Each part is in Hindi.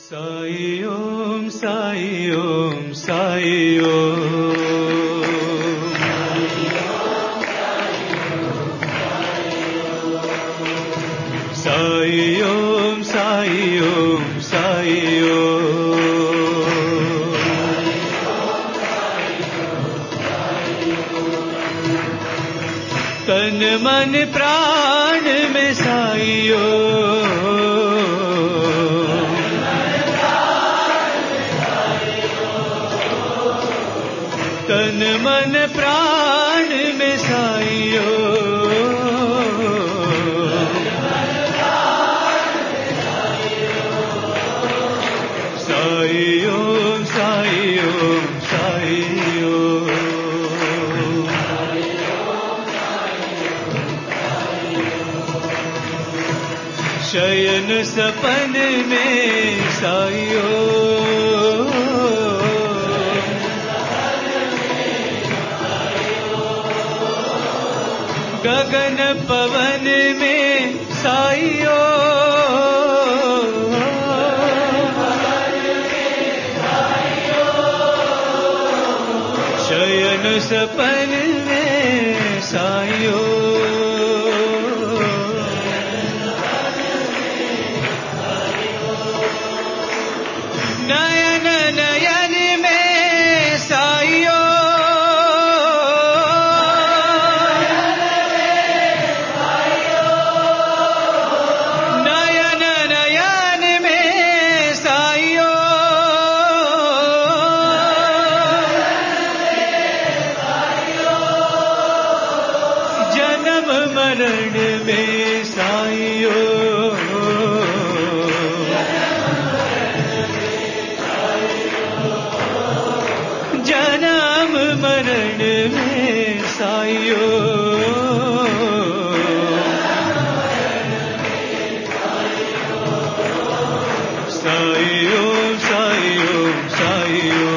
साई ओम साई ओम साई ओम साई ओम साई ओम साई ओम तन मन प्राण में साई ओम तन मन प्राण में साई ओम साई ओम साई ओम साई ओम शयन सपन में साई ओम गगन पवन में साई ओम शयन सपन में साई ओम नयन नयन में साई मरण में साई ओम जन्म मरण में साई ओम साई ओम साई ओम साई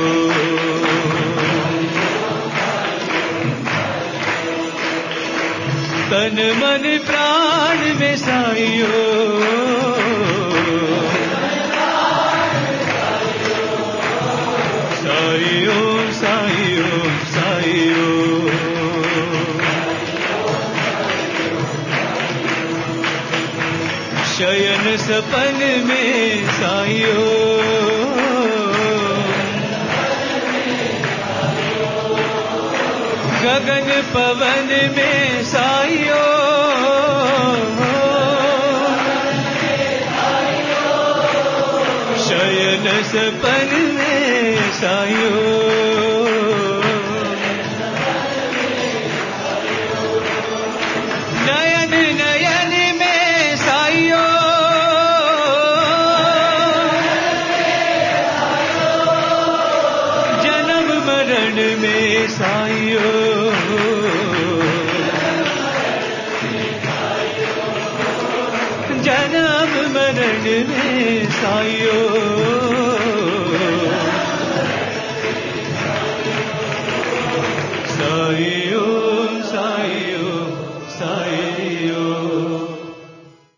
तन मन प्राण में साई ओम साई ओम साई ओम साई ओम शयन सपन में साई ओम गगन पवन में साई ओम शयन सपन में साई ओम नयन नयन में साई ओम जन्म मरण में साई जन्म मरण में साई ओम